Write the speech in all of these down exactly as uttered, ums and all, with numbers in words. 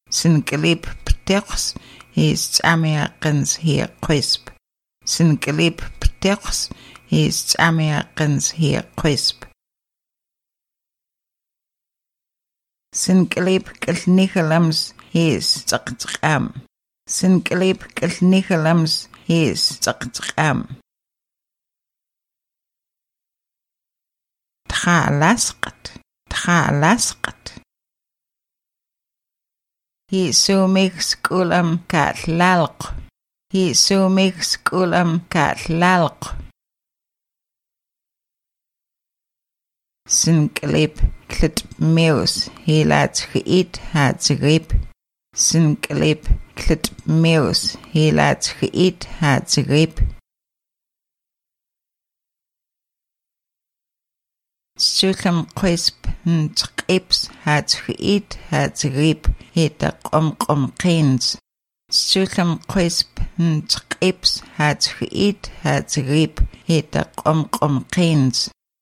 Sinkalib pteqs is Amiaqans here crisp. Sinkalib pteqs is Amiaqans here crisp. Sinkalib kalnikalams is Taqam. Sinkalib kalnikalams is Taqam. Thalasqat. Thalasqat. He so makes kulam kat lalq. He so makes kulam kat lalq. Sinkalib klit meus he laat geëet het grip. Sinkalib klit meus he laat geëet het grip. Sulam crisp ntqips het geëet het grip het om om kens. Sulam crisp ntqips het geëet het grip het om om kens.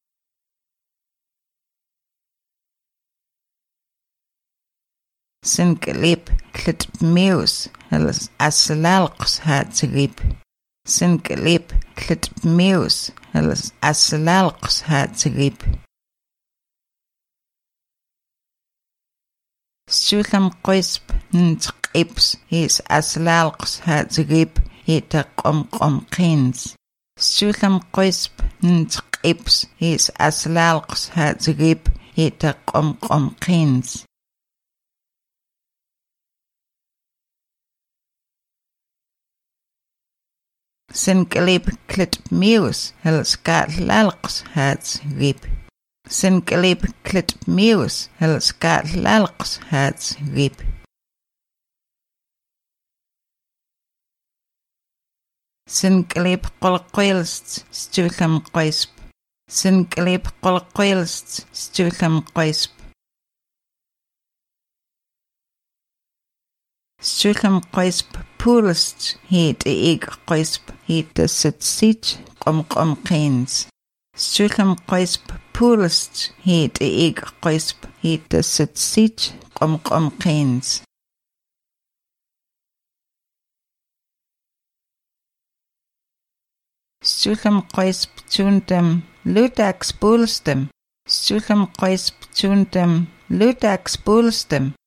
Sinkalib klit meus as lalqs het grip. Sinkalib klit meus as lalqs het grip. Sulam crisp ntqips is as lalqs het grip het om om kens. Sulam crisp ntqips is as lalqs het grip het om om kens. Sinkalib klit meus hels kat lalqs het grip. Sinkalib klit meus hels kat lalqs het grip. Sinkalib qolqoilst stulam crisp. Sinkalib qolqoilst stulam crisp. Stulam crisp poolst het eeg crisp het de sit sit om om kens. Stulam crisp poolst het eeg crisp het de sit sit om om kens. Stulam crisp tuntem lutax poolstem. Stulam crisp tuntem lutax poolstem.